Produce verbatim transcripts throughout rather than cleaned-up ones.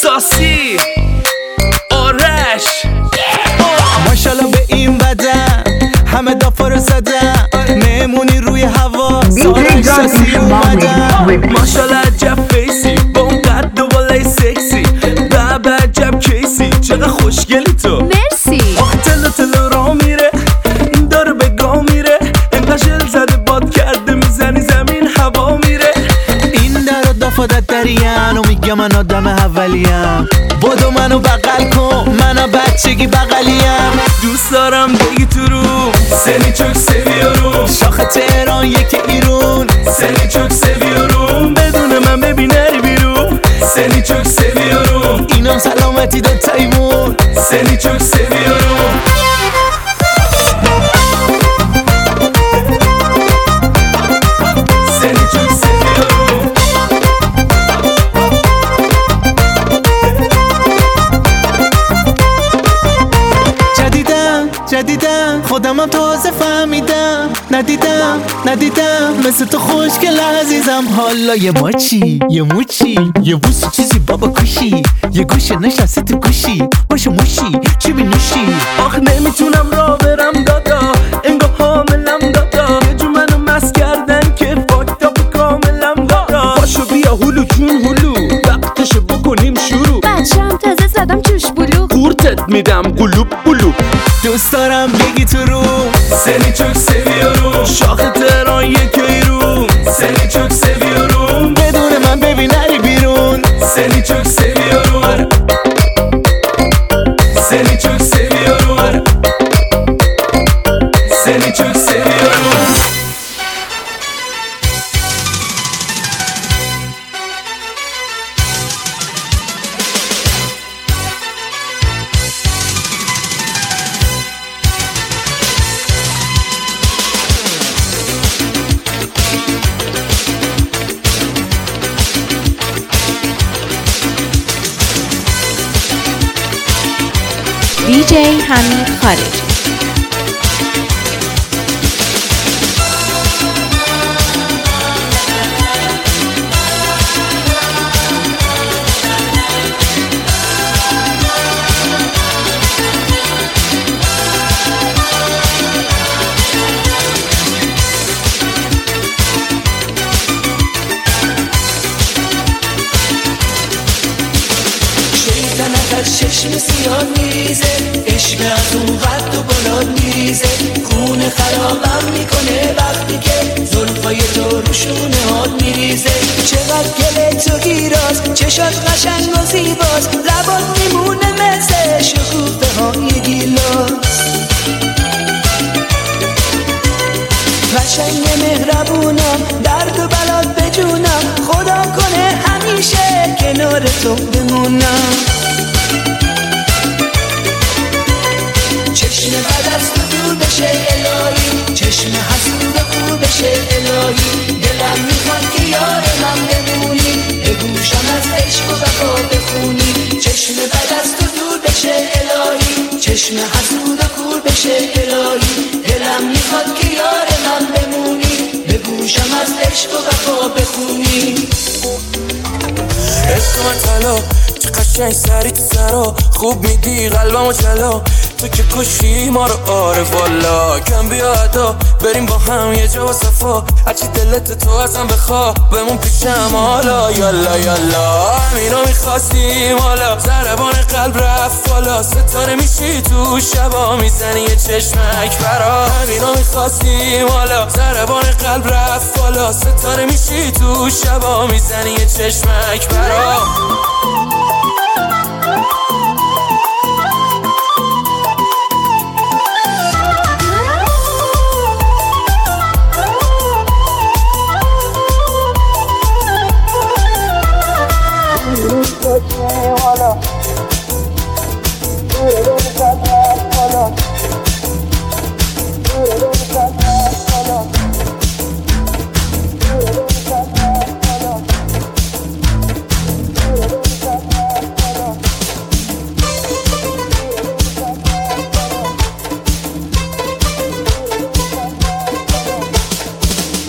ساسی آرش ماشالله به این بدن همه دافا رو زدن مهمونی روی هوا سارک ساسی اومدن ماشالله عجب فیسی با اون قد و بالای سکسی بابا عجب کیسی چقدر خوشگلی تو مرسی. آخه تلو تلو را میره این داره به گاه میره اینقدر شل زده باد کرده میزنی زمین هوا میره این در و دافادت درین و میگه من آدم اولیم بدو منو بغل کن منو بچگی بغلیم دوست دارم بگی تو رو سنی چوک سویارو شاخ تهران یک ایرون سنی چوک سویارو بدون من ببین نری بیرون سنی چوک سویارو اینم سلامتی داد تایمون سنی چوک سویارو جدیدم خودمم تازه فهمیدم ندیدم ندیدم مثل تو خوشگل عزیزم حالا یه ماچی یه موچی یه بوسی چیزی بابا کشی یه گوشه نشسته تو گوشی باشه موشی چی بی نوشی آخ نمیتونم را برم دادا انگار حاملم دادا یه جو منو مست کردن که فاکتاپ کاملم دادا باشو بیا هلو جون هلو وقتشه بکنیم شروع بچه‌ام تازه زدم جوش بلو قورتت میدم قلوب قلوب دوست دارم بگی تو رو سنی چوک سویارو شاخ تهران یک ایرون سنی چوک سویارو بدون من ببین نری بیرون سنی چوک سویارو سنی چوک سویارو سنی چوک سویارو دی جی حمید خارجی. چشم سیاه میریزه عشق از اون قد و بالا میریزه خون خرابم میکنه وقتی که زلفای تو روشونه هات میریزه چقدر گله تو گیراز چشات قشنگ و زیباز لبات میمونه مثل شکوفه های گیلاس قشنگ مهربونم درد و بلات بجونم خدا کنه همیشه کنار تو بمونم چشم بد از تو دور بشه الهی چشم حسود خور بشه الهی دلم میخواد که یار من بمونی به گوشم از عشق و وفا بخونی چشم بد از تو دور بشه الهی چشم حسود خور بشه الهی دلم میخواد که یار من بمونی به گوشم از عشق و وفا بخونی عشق من طلا چه قشنگ سری تو سرا خوب میدی قلبمو جلا تو که کشی ما رو آره والا کم بیا ادا بریم با هم یه جا و صفا هرچی دلت تو ازم بخوا بمون پیشم حالا یالا یالا همینو میخواستیم حالا ضربان قلب رفت بالا ستاره میشی تو شبا میزنی یه چشمک برا همینو میخواستیم حالا ضربان قلب رفت بالا ستاره میشی تو شبا میزنی یه چشمک برا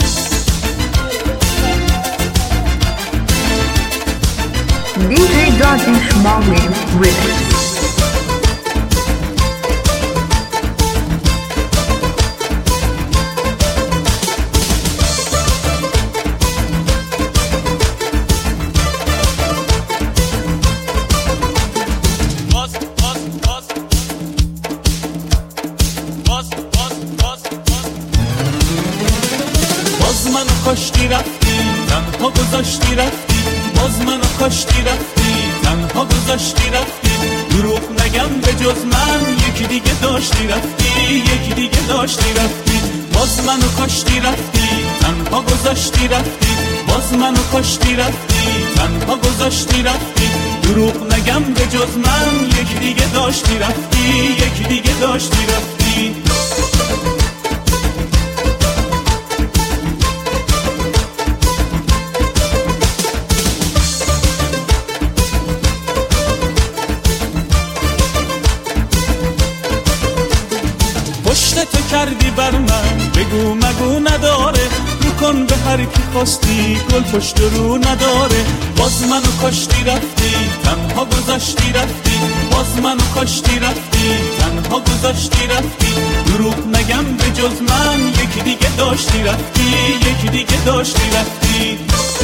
دی جی رادیو شما میریم ریمیکس. کاشتی رفتی تنها گذاشتی رفتی باز منو کاشتی رفتی تنها گذاشتی رفتی دروغ نگم به جز من یکی دیگه داشتی رفتی یکی دیگه داشتی رفتی باز منو کاشتی رفتی تنها گذاشتی رفتی باز منو کاشتی رفتی تنها گذاشتی رفتی دروغ نگم به جز من یکی دیگه داشتی رفتی یکی دیگه داشتی رفتی تو کردی بر من بگو مگو نداره رو کن به هر کی خواستی گل پشت رو نداره باز منو کاشتی رفتی تنها گذاشتی رفتی باز منو کاشتی رفتی تنها گذاشتی رفتی دروغ نگم به جز من یکی دیگه داشتی رفتی یکی دیگه داشتی رفتی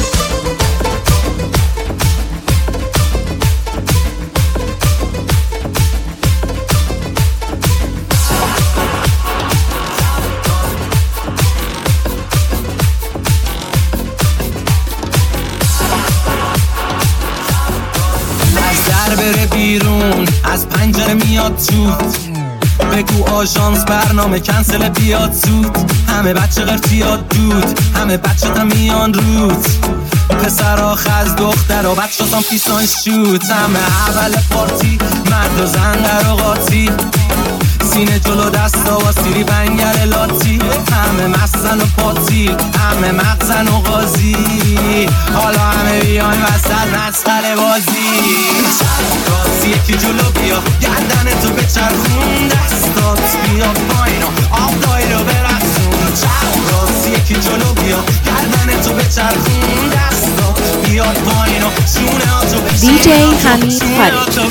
بره بیرون از پنجره میاد تو بگو آژانس برنامه کنسل بیاد زود همه بچه قرتیاد دود همه بچه تا میان رود پسرها خز دخترها بچه تا پیسان شود همه اول پارتی مرد و زن در و قاطی سینه جلو دستا و سیری بنگر لاتی همه مستن و پاتی همه مغزن و غازی حالا همه بیان وسط مسخره بازی راستی یکی جلو بیا گردن تو به چرخون دستات بیا پایین و آب دایی رو برقصون راستی یکی جلو بیا گردن تو به چرخون دستات بیا پایین و شونه ها تو بشین دی جی حمید خارج.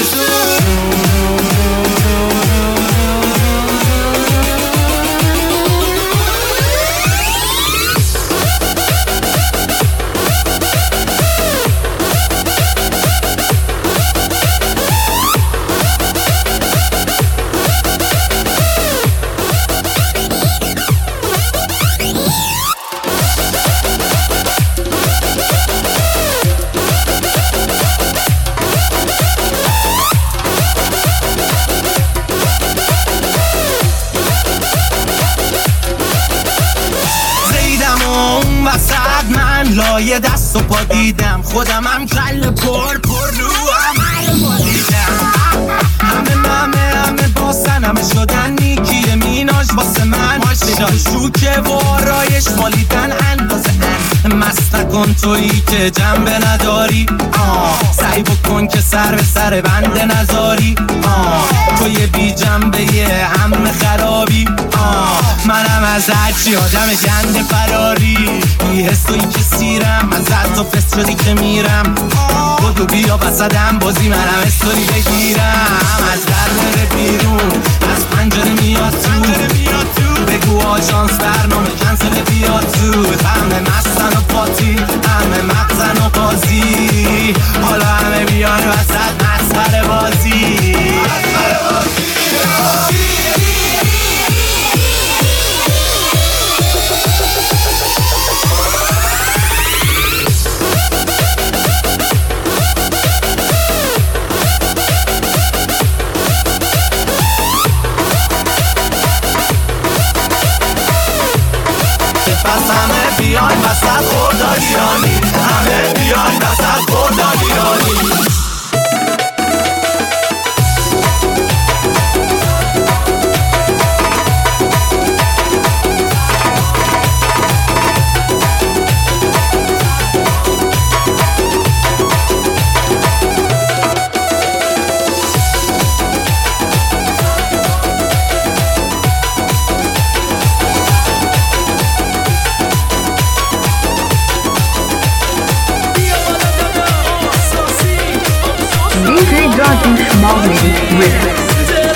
لایه دست و پا دیدم خودم هم کل پر پر رو همه رو دیدم همه همه همه باسن همه شدن نیکی میناش واسه من بدان شوکه و آرایش مالیدن اندازه ان مست نکن تویی که جنبه نداری آه سعی بکن که سر به سر بنده نذاری آه توی بی جنبه یه همه خرابی آه منم از هرچی آدم گنده فراری بی حس تویی که سیرم از حد و فست شدی که میرم بودو بیا بسدم بازی منم استوری بگیرم از در بره بیرون از پنجره میاد تو بگو آژانس برنامه کنسل بیاد زود همه مستن و پاتی همه مغزن و قاضی حالا همه بیان وسط مسخره بازی پس همه بیاین وسط خوردالیرانی همه بیاین وسط خوردالیرانی بیا Mommy Remix.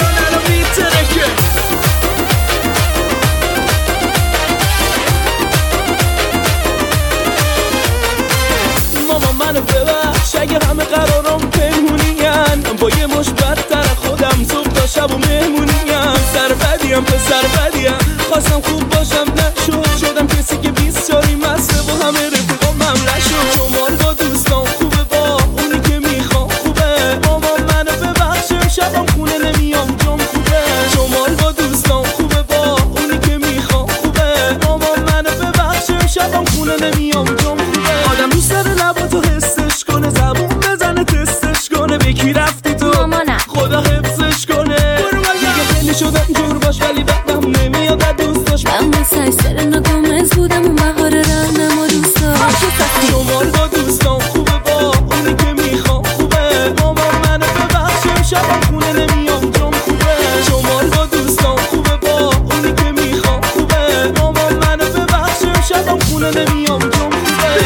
ماما منو ببخش اگه همه قرارم پنهونیم، با یه مش بدتر خودم صبح تا شب و مهمونیم. سر بدیم پسر بدیم، خواستم خوب باشم نشد، شدم کسی که بیسیاری مسته با همه رفیقام حمله شد. شمال با دوستان خوبه، با اونی که میخوام خوبه. ماما منو ببخش شبم خونه نمیام جام خوبه. شمال با دوستان خوبه، با اونی که میخوام خوبه. ماما منو ببخش شبم خونه نمیام جام خوبه. آدم دوست داره لباتو حسش کنه، زبون بزنه تستش کنه. به کی رفتی تو مامانم. خدا حفظش کنه. دیگه خیلی شدم جور باش ولی بدم نمیاد از دوستاش. من مثل سرنا گومز بودم اون بهار رنم و دوستاش. شمال با دوستان خوبه، با اونی که میخوام خوبه. ماما منو ببخش شبم خونه نمیام جام خوبه. شمال با دوستان خوبه، با اونی که میخوام خوبه. ماما منو ببخش شبم خونه نمیام جام خوبه.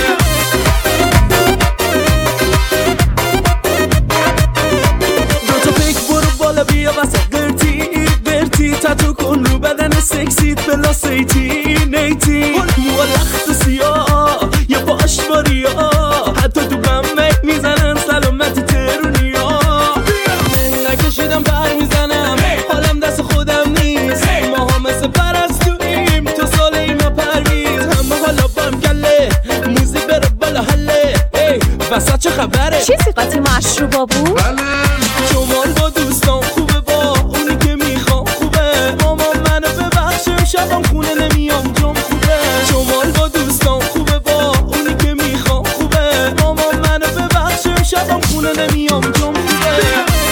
بیا واسه قرتی قرتی، تتو کن رو بدن سکسیت بلا سیتی نیتی. مو لخت و سیاه یه باش باریا، حتی تو بمه میزنن سلامت ترونیا. من نکشیدم پر میزنم، حالم دست خودم نیست. ماها مثل پرستویم تو سال اینا پرویز. همه حالا بام کله موزیک بره بالا حله. وسط چه خبره؟ چیزی قاطی مشروبا بود؟ شمال با دوستان خوبه، با اونی که میخوام خوبه. ماما منو ببخش شبم خونه نمیام جام خوبه. شمال با دوستان خوبه، با اونی که میخوام خوبه. ماما منو ببخش شبم خونه نمیام جام خوبه.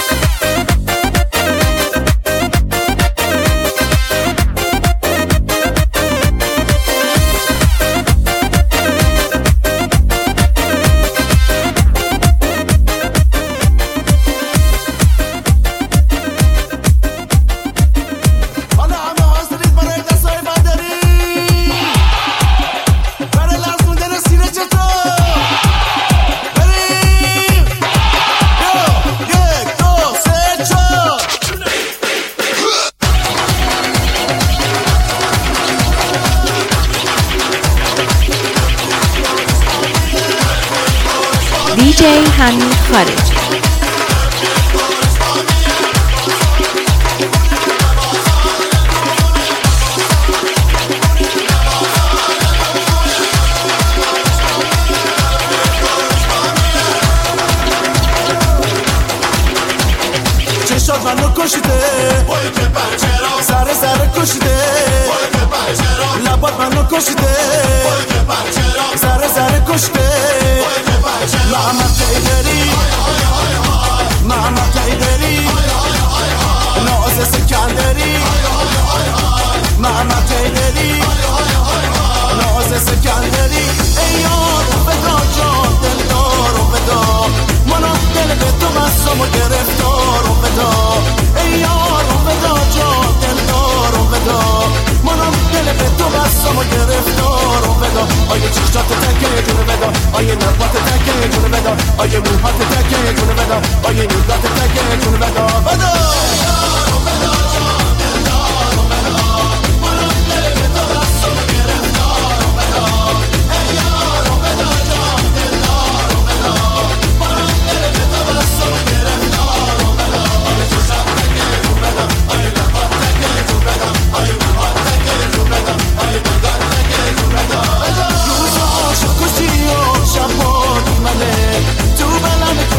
دی جی حمید خارجی. چشات منو کشیده، سر سر کشیده. لبات منو کشیده، سر سر کشیده. محمد تیدری محمد تیدری ناز سکندری. محمد تیدری ناز سکندری. ای یارو بدا جان دلدارو بدا، منم دل به تو بستم و گرفتارو بدا. ای یارو بدا جان دلدارو بدا، منم دل به تو بستم و گرفتارو بدا. آیه چشتات تکه جونو بدا، آیه نبات تکه جونو بدا، آیه موهات تکه جونو بدا، آیه نگات تکه جونو بدا بدا. تو بلند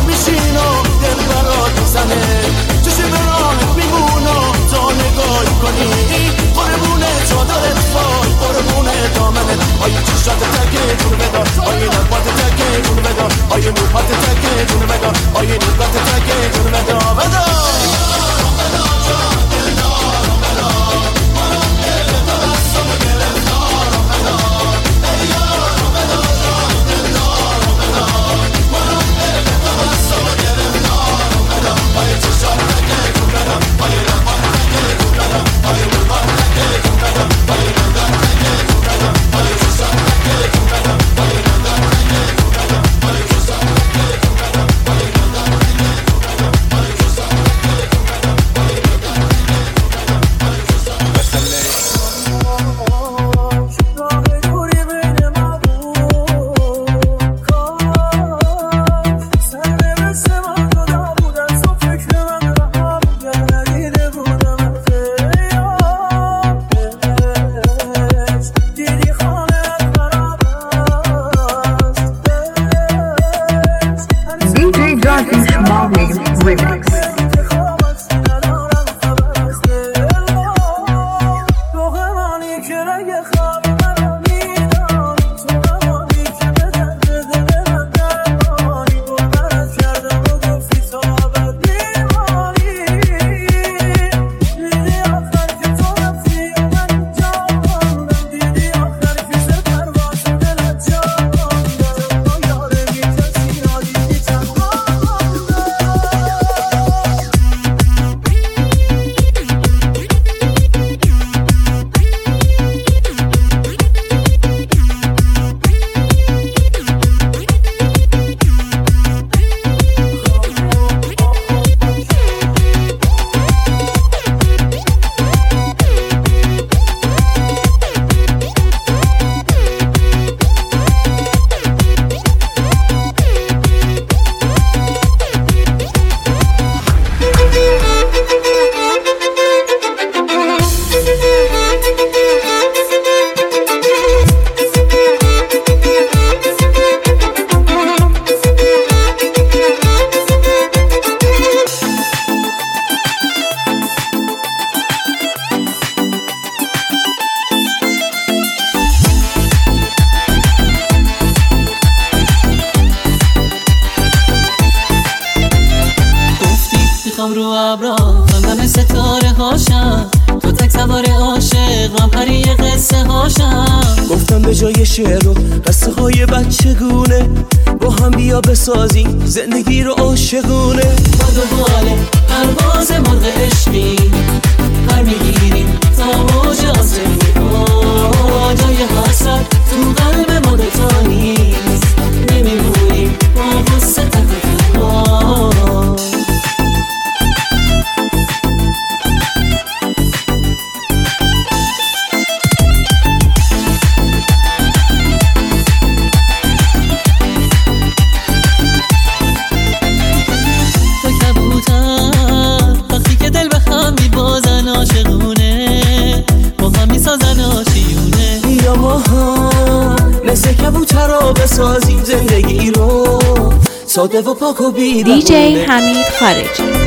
میام رو ابرا خواندم ستاره هاشم تو تک سوار عاشق من پری قصه هاشم گفتم به جای شعر و قصه های بچگونه با هم بیا بسازیم زندگی رو عاشقونه با دنبال پرواز مرغ عشقی پر میگیریم تا موج آسمونی جای حسرت تو قلب ما دوتا نیست نمیمونیم با غصه تک تنها مثل کبوترا بسازیم زندگی رو ساده و پاک و بی‌بهونه دی جی حمید خارجی